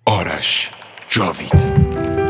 آرش جاوید.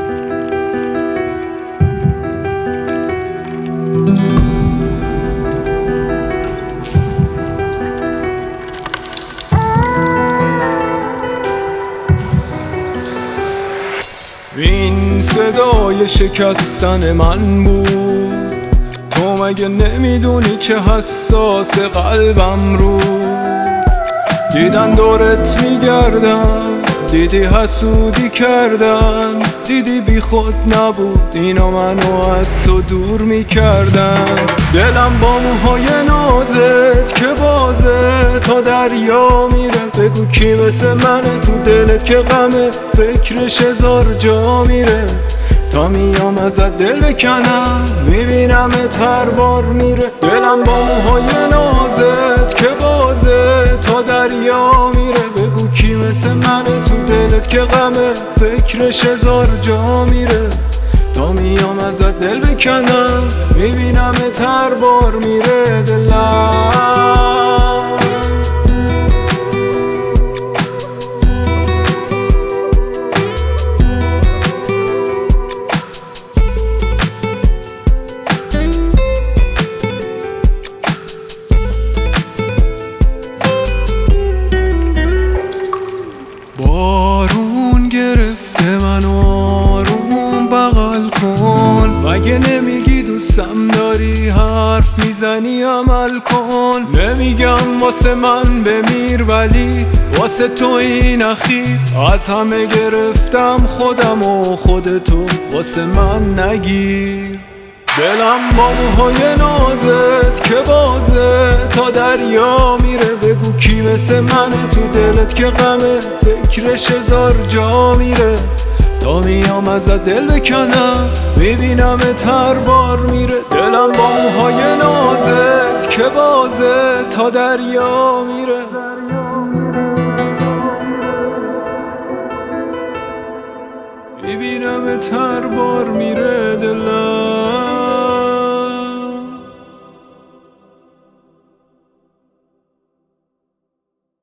این صدای شکستن من بود، تو مگه نمیدونی چه حساس قلبم رود. دیدن دورت میگردم، دیدی حسودی کردن، دیدی بی خود نبود اینا منو از تو دور میکردن. دلم با موهای نازت که بازه تا دریا میره، بگو کی مثل منه تو دلت که غمه فکرش هزار جا میره. تا میام ازت دل بکنم میبینمت هر بار میره. دلم با موهای نازت که بازه تا دریا میره، بگو کی مثل منه تو دلت که غمه فکرش هزار جا میره. تا میام ازت دل بکنم میبینمت هر بار میره دلم. بارون گرفته منو آروم بغل کن، مگه نمیگی دوستم داری حرف میزنی عمل کن. نمیگم واسه من بمیر ولی واسه تو این اخیر از همه گرفتم خودم و خودتو واسه من نگیر. دلم با موهای نازت که بازه تا دریا میره، بگو کی مثل منه تو دلت که غمه فکرش هزار جا میره. تا میام ازت دل بکنم میبینمت هر بار میره. دلم با موهای نازت که بازه تا دریا میره.